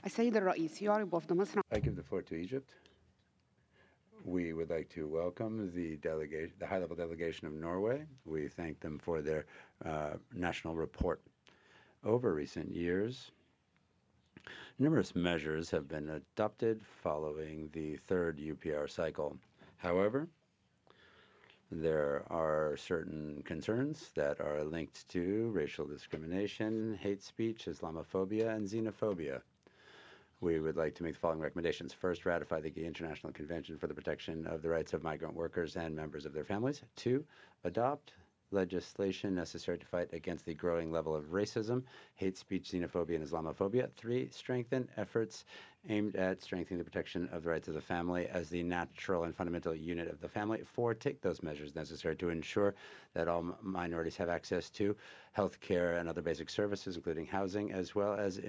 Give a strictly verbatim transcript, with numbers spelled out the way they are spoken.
السيد الرئيس يعرب وفد مصر. I give the floor to Egypt. We would like to welcome the delegation, the high-level delegation of Norway. We thank them for their uh, national report. Over recent years, numerous measures have been adopted following the third U P R cycle. However, there are certain concerns that are linked to racial discrimination, hate speech, Islamophobia, and xenophobia. We would like to make the following recommendations. First, ratify the International Convention for the Protection of the Rights of Migrant Workers and Members of their Families. Two, adopt legislation necessary to fight against the growing level of racism, hate speech, xenophobia, and Islamophobia. Three, strengthen efforts aimed at strengthening the protection of the rights of the family as the natural and fundamental unit of the family. Four, take those measures necessary to ensure that all minorities have access to health care and other basic services, including housing, as well as